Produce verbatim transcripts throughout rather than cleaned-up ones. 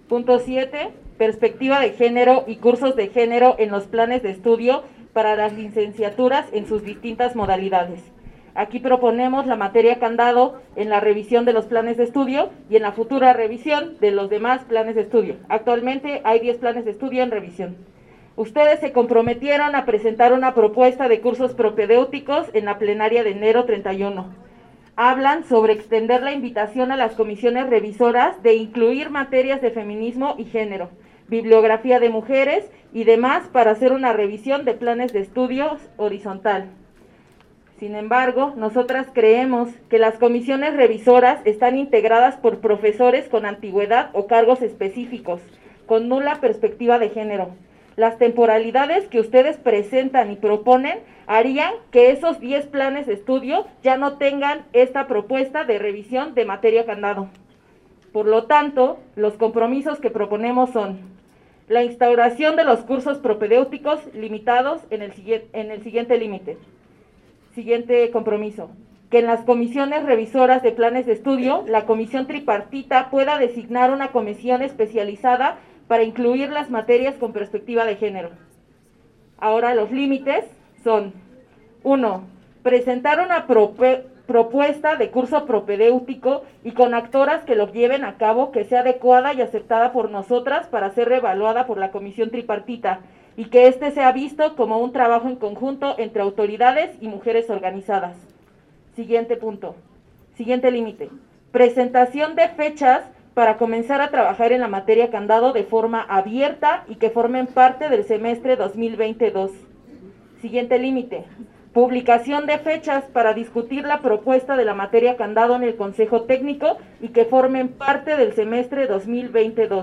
Punto siete. Perspectiva de género y cursos de género en los planes de estudio para las licenciaturas en sus distintas modalidades. Aquí proponemos la materia candado en la revisión de los planes de estudio y en la futura revisión de los demás planes de estudio. Actualmente hay diez planes de estudio en revisión. Ustedes se comprometieron a presentar una propuesta de cursos propedéuticos en la plenaria de enero treinta y uno. Hablan sobre extender la invitación a las comisiones revisoras de incluir materias de feminismo y género, bibliografía de mujeres y demás para hacer una revisión de planes de estudios horizontal. Sin embargo, nosotras creemos que las comisiones revisoras están integradas por profesores con antigüedad o cargos específicos, con nula perspectiva de género. Las temporalidades que ustedes presentan y proponen harían que esos diez planes de estudio ya no tengan esta propuesta de revisión de materia candado. Por lo tanto, los compromisos que proponemos son la instauración de los cursos propedéuticos limitados en el, en el siguiente límite. Siguiente compromiso, que en las comisiones revisoras de planes de estudio, la comisión tripartita pueda designar una comisión especializada para incluir las materias con perspectiva de género. Ahora los límites son: uno. Presentar una propuesta de curso propedéutico y con actoras que lo lleven a cabo, que sea adecuada y aceptada por nosotras para ser reevaluada por la comisión tripartita, y que este sea visto como un trabajo en conjunto entre autoridades y mujeres organizadas. Siguiente punto. Siguiente límite. Presentación de fechas para comenzar a trabajar en la materia candado de forma abierta y que formen parte del semestre dos mil veintidós. Siguiente límite. Publicación de fechas para discutir la propuesta de la materia candado en el Consejo Técnico y que formen parte del semestre dos mil veintidós.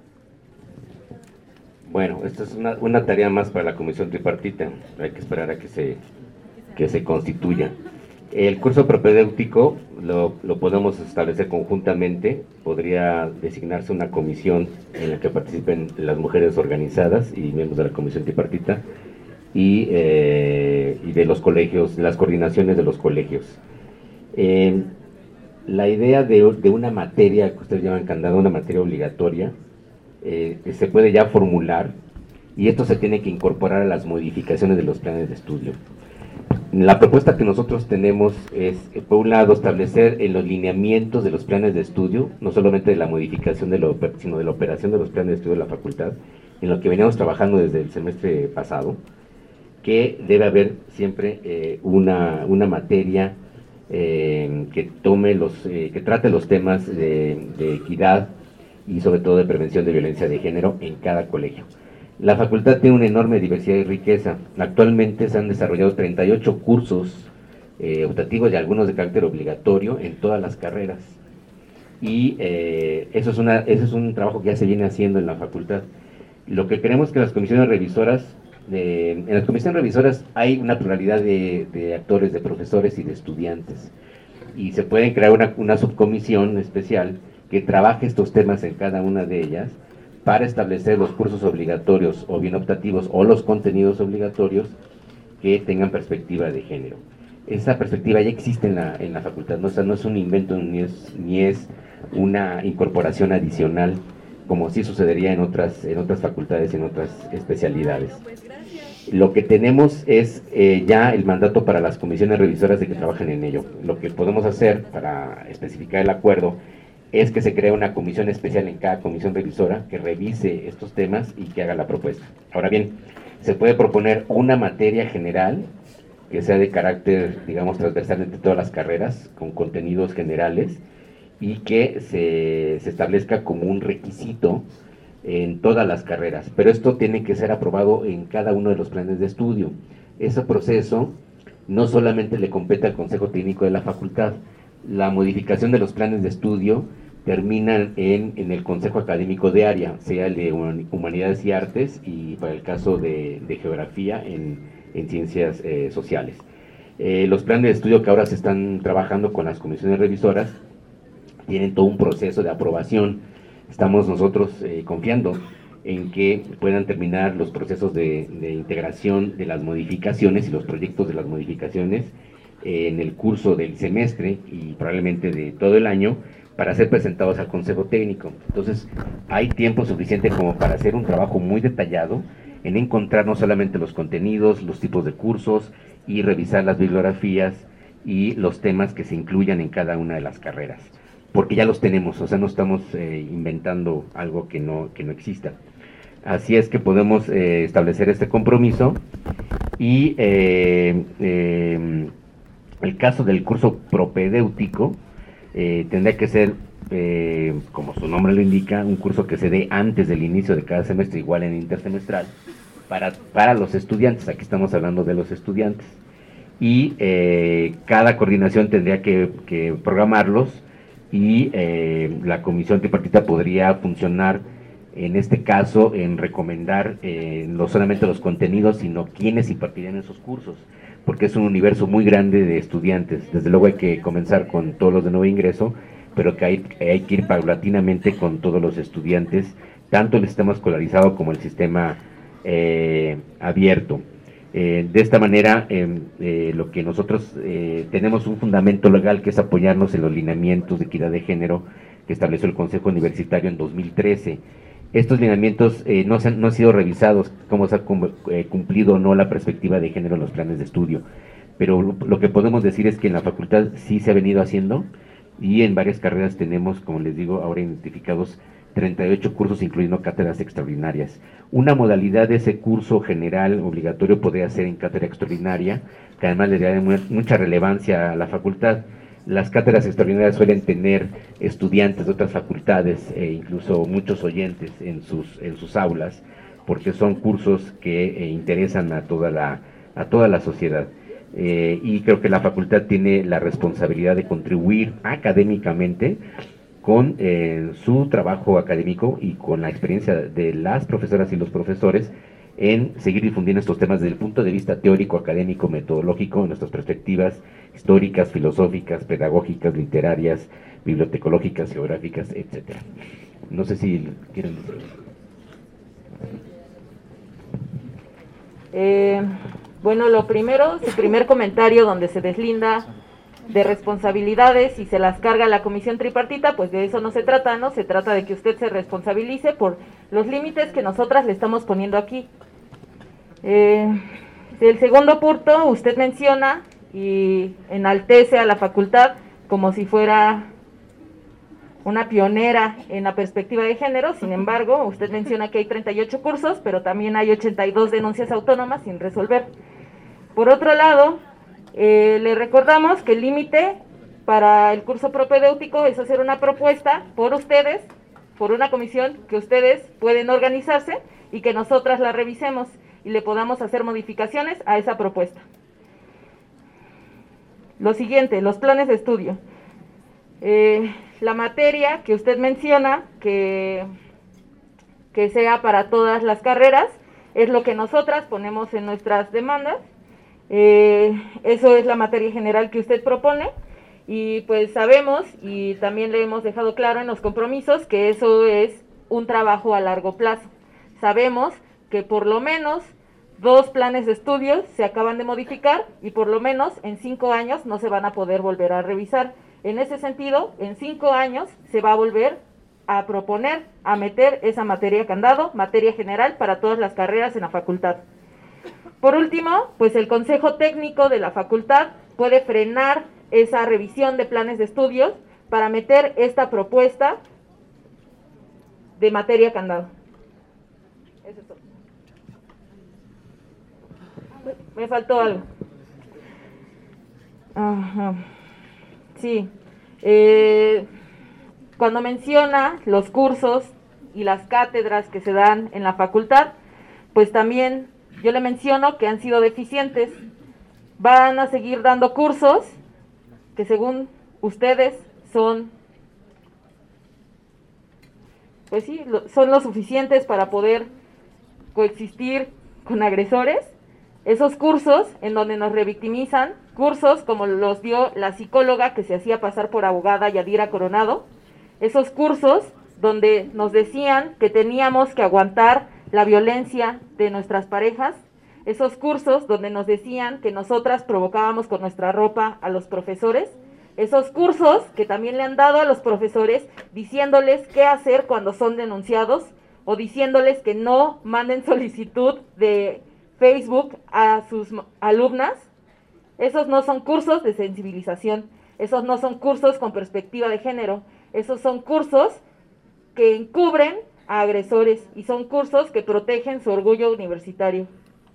Bueno, esta es una, una tarea más para la comisión tripartita. Hay que esperar a que se, que se constituya. El curso propedéutico lo, lo podemos establecer conjuntamente. Podría designarse una comisión en la que participen las mujeres organizadas y miembros de la comisión tripartita y, eh, y de los colegios, las coordinaciones de los colegios. Eh, la idea de, de una materia que ustedes llaman candado, una materia obligatoria, eh, se puede ya formular, y esto se tiene que incorporar a las modificaciones de los planes de estudio. La propuesta que nosotros tenemos es, por un lado, establecer en los lineamientos de los planes de estudio, no solamente de la modificación, de lo, sino de la operación de los planes de estudio de la facultad, en lo que veníamos trabajando desde el semestre pasado, que debe haber siempre eh, una, una materia eh, que tome los, eh, que trate los temas de, de equidad y sobre todo de prevención de violencia de género en cada colegio. La facultad tiene una enorme diversidad y riqueza. Actualmente se han desarrollado treinta y ocho cursos eh, optativos y algunos de carácter obligatorio en todas las carreras. Y eh, eso, es una, eso es un trabajo que ya se viene haciendo en la facultad. Lo que queremos es que las comisiones revisoras, de, en las comisiones revisoras hay una pluralidad de, de actores, de profesores y de estudiantes. Y se puede crear una, una subcomisión especial que trabaje estos temas en cada una de ellas, para establecer los cursos obligatorios o bien optativos o los contenidos obligatorios que tengan perspectiva de género. Esa perspectiva ya existe en la, en la facultad, no, o sea, no es un invento ni es, ni es una incorporación adicional como sí sucedería en otras, en otras facultades y en otras especialidades. Lo que tenemos es eh, ya el mandato para las comisiones revisoras de que trabajen en ello. Lo que podemos hacer para especificar el acuerdo es que se crea una comisión especial en cada comisión revisora que revise estos temas y que haga la propuesta. Ahora bien, se puede proponer una materia general que sea de carácter, digamos, transversal entre todas las carreras, con contenidos generales, y que se, se establezca como un requisito en todas las carreras. Pero esto tiene que ser aprobado en cada uno de los planes de estudio. Ese proceso no solamente le compete al Consejo Técnico de la facultad. La modificación de los planes de estudio terminan en, en el Consejo Académico de área, sea el de Humanidades y Artes y para el caso de, de Geografía en, en Ciencias eh, Sociales. Eh, los planes de estudio que ahora se están trabajando con las comisiones revisoras tienen todo un proceso de aprobación. Estamos nosotros eh, confiando en que puedan terminar los procesos de, de integración de las modificaciones y los proyectos de las modificaciones en el curso del semestre y probablemente de todo el año, para ser presentados al Consejo Técnico. Entonces, hay tiempo suficiente como para hacer un trabajo muy detallado en encontrar no solamente los contenidos, los tipos de cursos y revisar las bibliografías y los temas que se incluyan en cada una de las carreras, porque ya los tenemos, o sea, no estamos eh, inventando algo que no, que no exista. Así es que podemos eh, establecer este compromiso y eh, eh, el caso del curso propedéutico eh, tendría que ser, eh, como su nombre lo indica, un curso que se dé antes del inicio de cada semestre, igual en intersemestral, para, para los estudiantes. Aquí estamos hablando de los estudiantes. Y eh, cada coordinación tendría que, que programarlos y eh, la comisión tripartita podría funcionar en este caso en recomendar eh, no solamente los contenidos, sino quiénes impartirían esos cursos, porque es un universo muy grande de estudiantes. Desde luego hay que comenzar con todos los de nuevo ingreso, pero que hay, hay que ir paulatinamente con todos los estudiantes, tanto el sistema escolarizado como el sistema eh, abierto. Eh, de esta manera, eh, eh, lo que nosotros eh, tenemos un fundamento legal que es apoyarnos en los lineamientos de equidad de género que estableció el Consejo Universitario en dos mil trece. Estos lineamientos eh, no, se han, no han sido revisados, cómo se ha cum, eh, cumplido o no la perspectiva de género en los planes de estudio, pero lo, lo que podemos decir es que en la facultad sí se ha venido haciendo y en varias carreras tenemos, como les digo, ahora identificados treinta y ocho cursos, incluyendo cátedras extraordinarias. Una modalidad de ese curso general obligatorio podría ser en cátedra extraordinaria, que además le daría mucha relevancia a la facultad. Las cátedras extraordinarias suelen tener estudiantes de otras facultades e incluso muchos oyentes en sus, en sus aulas, porque son cursos que eh, interesan a toda la, a toda la sociedad. Eh, y creo que la facultad tiene la responsabilidad de contribuir académicamente con eh, su trabajo académico y con la experiencia de las profesoras y los profesores en seguir difundiendo estos temas desde el punto de vista teórico, académico, metodológico, en nuestras perspectivas históricas, filosóficas, pedagógicas, literarias, bibliotecológicas, geográficas, etcétera. No sé si quieren decir. Eh, bueno, lo primero, su primer comentario donde se deslinda de responsabilidades y se las carga la comisión tripartita, pues de eso no se trata, ¿no? Se trata de que usted se responsabilice por los límites que nosotras le estamos poniendo aquí. Eh, el segundo punto, usted menciona y enaltece a la facultad como si fuera una pionera en la perspectiva de género. Sin embargo, usted menciona que hay treinta y ocho cursos, pero también hay ochenta y dos denuncias autónomas sin resolver. Por otro lado, Eh, le recordamos que el límite para el curso propedéutico es hacer una propuesta por ustedes, por una comisión que ustedes pueden organizarse y que nosotras la revisemos y le podamos hacer modificaciones a esa propuesta. Lo siguiente, los planes de estudio. Eh, la materia que usted menciona, que, que sea para todas las carreras, es lo que nosotras ponemos en nuestras demandas. Eh, eso es la materia general que usted propone y pues sabemos y también le hemos dejado claro en los compromisos que eso es un trabajo a largo plazo. Sabemos que por lo menos dos planes de estudios se acaban de modificar y por lo menos en cinco años no se van a poder volver a revisar. En ese sentido, en cinco años se va a volver a proponer, a meter esa materia candado, materia general para todas las carreras en la facultad. Por último, pues el Consejo Técnico de la facultad puede frenar esa revisión de planes de estudios para meter esta propuesta de materia candado. Eso es todo. Me faltó algo. Ajá. Sí. Eh, cuando menciona los cursos y las cátedras que se dan en la facultad, pues también yo le menciono que han sido deficientes. Van a seguir dando cursos que según ustedes son, pues sí, son lo suficientes para poder coexistir con agresores. Esos cursos en donde nos revictimizan, cursos como los dio la psicóloga que se hacía pasar por abogada Yadira Coronado, esos cursos donde nos decían que teníamos que aguantar la violencia de nuestras parejas, esos cursos donde nos decían que nosotras provocábamos con nuestra ropa a los profesores, Esos cursos que también le han dado a los profesores diciéndoles qué hacer cuando son denunciados o diciéndoles que no manden solicitud de Facebook a sus alumnas. Esos no son cursos de sensibilización, esos no son cursos con perspectiva de género, esos son cursos que encubren a agresores y son cursos que protegen su orgullo universitario.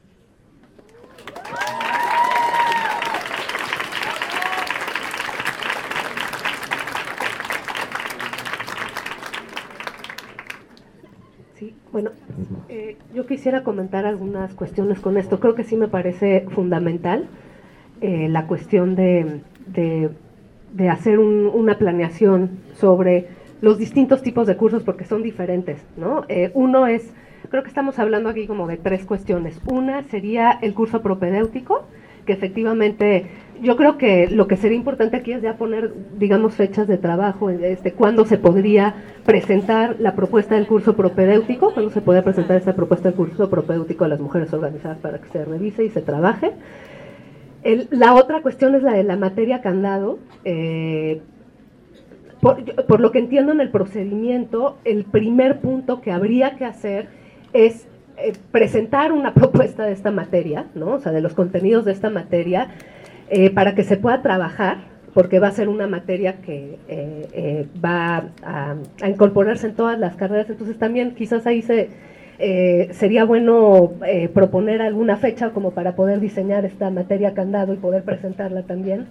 Sí, bueno, eh, yo quisiera comentar algunas cuestiones con esto. Creo que sí me parece fundamental eh, la cuestión de, de, de hacer un, una planeación sobre los distintos tipos de cursos, porque son diferentes, ¿no? Eh, uno es, creo que estamos hablando aquí como de tres cuestiones. Una sería el curso propedéutico, que efectivamente yo creo que lo que sería importante aquí es ya poner, digamos, fechas de trabajo, este, cuándo se podría presentar la propuesta del curso propedéutico, cuándo se podría presentar esta propuesta del curso propedéutico a las mujeres organizadas para que se revise y se trabaje. El, la otra cuestión es la de la materia candado. Eh, por, por lo que entiendo en el procedimiento, el primer punto que habría que hacer es eh, presentar una propuesta de esta materia, ¿no? O sea, de los contenidos de esta materia, eh, para que se pueda trabajar, porque va a ser una materia que eh, eh, va a, a incorporarse en todas las carreras. Entonces también quizás ahí se, eh, sería bueno eh, proponer alguna fecha como para poder diseñar esta materia candado y poder presentarla también,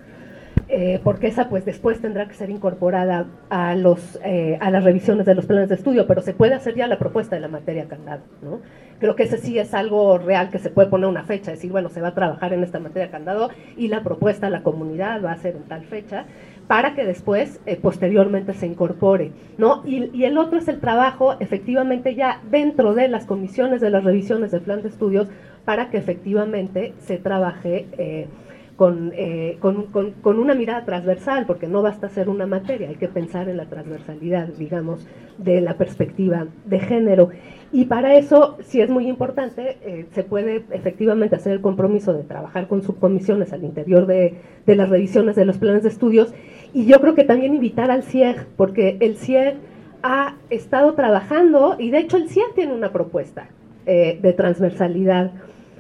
eh, porque esa pues después tendrá que ser incorporada a, los, eh, a las revisiones de los planes de estudio, pero se puede hacer ya la propuesta de la materia candado, ¿no? Creo que ese sí es algo real, que se puede poner una fecha, decir, bueno, se va a trabajar en esta materia candado y la propuesta a la comunidad va a ser en tal fecha, para que después, eh, posteriormente se incorpore, ¿no? Y, y el otro es el trabajo, efectivamente, ya dentro de las comisiones de las revisiones del plan de estudios, para que efectivamente se trabaje eh, con, eh, con, con, con una mirada transversal, porque no basta ser una materia, hay que pensar en la transversalidad, digamos, de la perspectiva de género. Y para eso, sí es muy importante, eh, se puede efectivamente hacer el compromiso de trabajar con subcomisiones al interior de, de las revisiones de los planes de estudios, y yo creo que también invitar al C I E G, porque el C I E G ha estado trabajando, y de hecho el C I E G tiene una propuesta eh, de transversalidad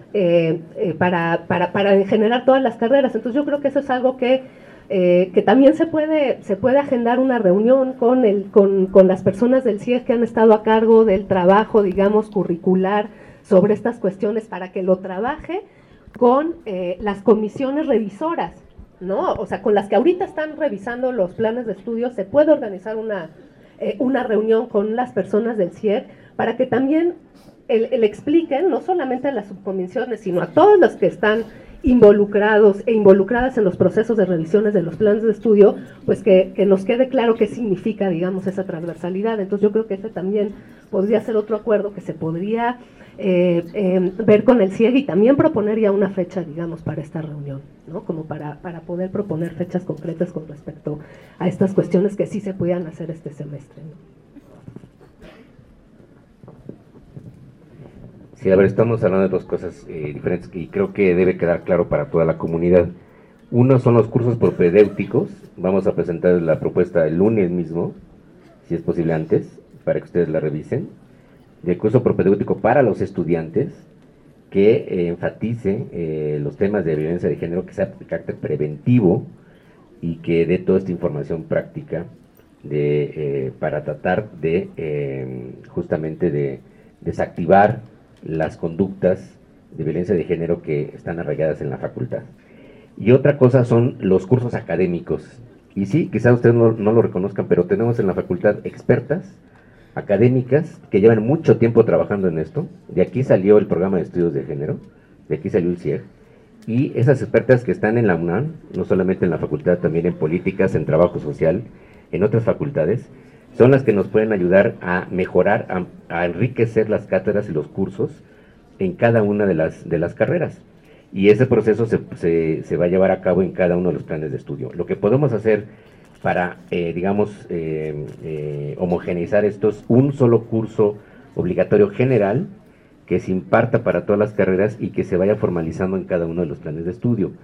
eh, eh, para, para, para generar todas las carreras. Entonces yo creo que eso es algo que Eh, que también se puede, se puede agendar una reunión con, el, con, con las personas del C I E G que han estado a cargo del trabajo, digamos, curricular sobre estas cuestiones, para que lo trabaje con eh, las comisiones revisoras, ¿no? O sea, con las que ahorita están revisando los planes de estudio, se puede organizar una, eh, una reunión con las personas del C I E G para que también el, el expliquen, no solamente a las subcomisiones, sino a todos los que están involucrados e involucradas en los procesos de revisiones de los planes de estudio, pues que, que nos quede claro qué significa, digamos, esa transversalidad. Entonces yo creo que ese también podría ser otro acuerdo que se podría eh, eh, ver con el C I E G, y también proponer ya una fecha, digamos, para esta reunión, ¿no? Como para, para poder proponer fechas concretas con respecto a estas cuestiones que sí se pudieran hacer este semestre, ¿no? Sí, a ver, estamos hablando de dos cosas eh, diferentes y creo que debe quedar claro para toda la comunidad. Uno son los cursos propedéuticos. Vamos a presentar la propuesta el lunes mismo, si es posible antes, para que ustedes la revisen. Del curso propedéutico para los estudiantes, que eh, enfatice eh, los temas de violencia de género, que sea de carácter preventivo y que dé toda esta información práctica de, eh, para tratar de eh, justamente de desactivar las conductas de violencia de género que están arraigadas en la facultad. Y otra cosa son los cursos académicos. Y sí, quizás ustedes no, no lo reconozcan, pero tenemos en la facultad expertas académicas que llevan mucho tiempo trabajando en esto. De aquí salió el programa de estudios de género, de aquí salió el C I E G. Y esas expertas que están en la UNAM, no solamente en la facultad, también en políticas, en trabajo social, en otras facultades, son las que nos pueden ayudar a mejorar, a, a enriquecer las cátedras y los cursos en cada una de las, de las carreras. Y ese proceso se, se, se va a llevar a cabo en cada uno de los planes de estudio. Lo que podemos hacer para, eh, digamos, eh, eh, homogeneizar estos, un solo curso obligatorio general que se imparta para todas las carreras y que se vaya formalizando en cada uno de los planes de estudio.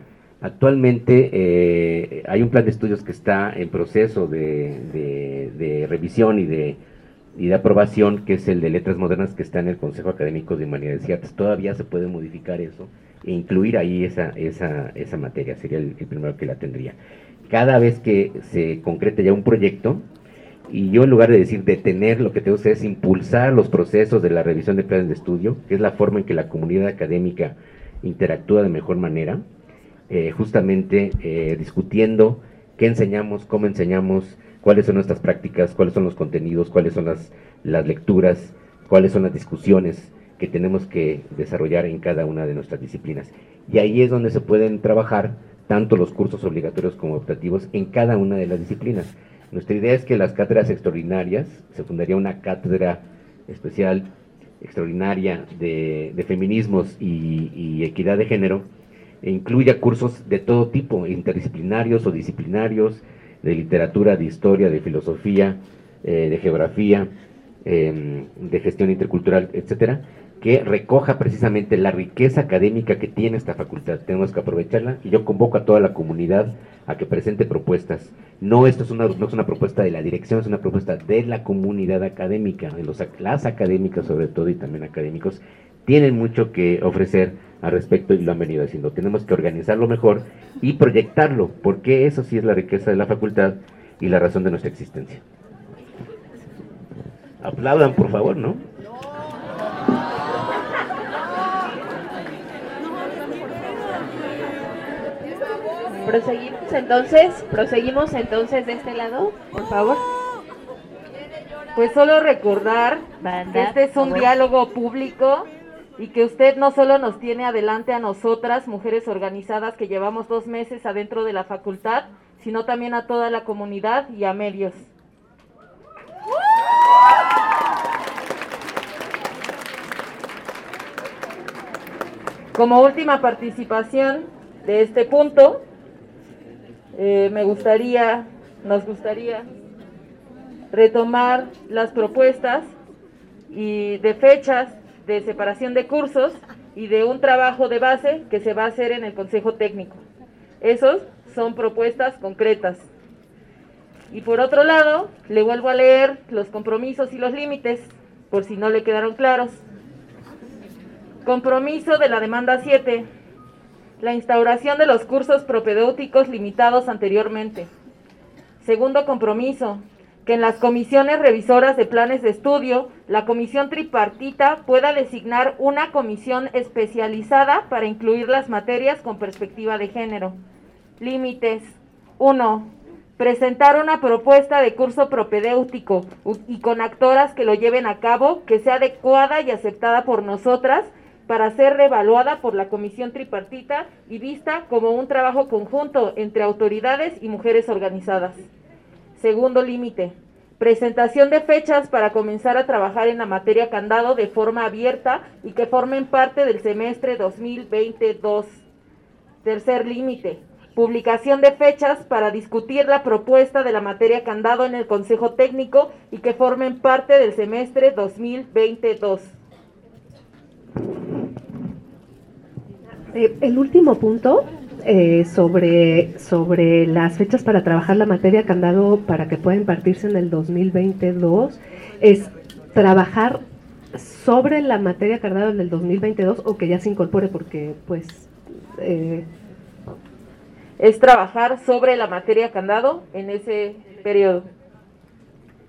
Actualmente eh, hay un plan de estudios que está en proceso de, de, de revisión y de, y de aprobación, que es el de Letras Modernas, que está en el Consejo Académico de Humanidades y Artes. Todavía se puede modificar eso e incluir ahí esa, esa, esa materia, sería el, el primero que la tendría. Cada vez que se concrete ya un proyecto, y yo en lugar de decir detener, lo que tengo que hacer es impulsar los procesos de la revisión de planes de estudio, que es la forma en que la comunidad académica interactúa de mejor manera, eh, justamente eh, discutiendo qué enseñamos, cómo enseñamos, cuáles son nuestras prácticas, cuáles son los contenidos, cuáles son las, las lecturas, cuáles son las discusiones que tenemos que desarrollar en cada una de nuestras disciplinas. Y ahí es donde se pueden trabajar tanto los cursos obligatorios como optativos en cada una de las disciplinas. Nuestra idea es que las cátedras extraordinarias, se fundaría una cátedra especial extraordinaria de, de feminismos y, y equidad de género, e incluya cursos de todo tipo, interdisciplinarios o disciplinarios, de literatura, de historia, de filosofía, eh, de geografía, eh, de gestión intercultural, etcétera, que recoja precisamente la riqueza académica que tiene esta facultad. Tenemos que aprovecharla, y yo convoco a toda la comunidad a que presente propuestas. No, esto es una, no es una propuesta de la dirección, es una propuesta de la comunidad académica, de los, las académicas sobre todo, y también académicos, tienen mucho que ofrecer al respecto y lo han venido haciendo. Tenemos que organizarlo mejor y proyectarlo, porque eso sí es la riqueza de la facultad y la razón de nuestra existencia. Aplaudan, por favor, ¿no? Proseguimos entonces, proseguimos entonces de este lado, por favor. Pues solo recordar Banda, que este es un favor. diálogo público y que usted no solo nos tiene adelante a nosotras, mujeres organizadas que llevamos dos meses adentro de la facultad, sino también a toda la comunidad y a medios. Como última participación de este punto, eh, me gustaría, nos gustaría retomar las propuestas y de fechas de separación de cursos y de un trabajo de base que se va a hacer en el Consejo Técnico. Esos son propuestas concretas. Y por otro lado, le vuelvo a leer los compromisos y los límites, por si no le quedaron claros. Compromiso de la demanda siete. La instauración de los cursos propedéuticos limitados anteriormente. Segundo compromiso, que en las comisiones revisoras de planes de estudio, la comisión tripartita pueda designar una comisión especializada para incluir las materias con perspectiva de género. Límites. uno. Presentar una propuesta de curso propedéutico y con actoras que lo lleven a cabo, que sea adecuada y aceptada por nosotras, para ser reevaluada por la comisión tripartita y vista como un trabajo conjunto entre autoridades y mujeres organizadas. Segundo límite, presentación de fechas para comenzar a trabajar en la materia candado de forma abierta y que formen parte del semestre dos mil veintidós. Tercer límite, publicación de fechas para discutir la propuesta de la materia candado en el Consejo Técnico y que formen parte del semestre dos mil veintidós. Eh, el último punto, eh, sobre, sobre las fechas para trabajar la materia candado para que pueda impartirse en el dos mil veintidós, es trabajar sobre la materia candado en el dos mil veintidós o que ya se incorpore, porque pues... Eh, es trabajar sobre la materia candado en ese periodo.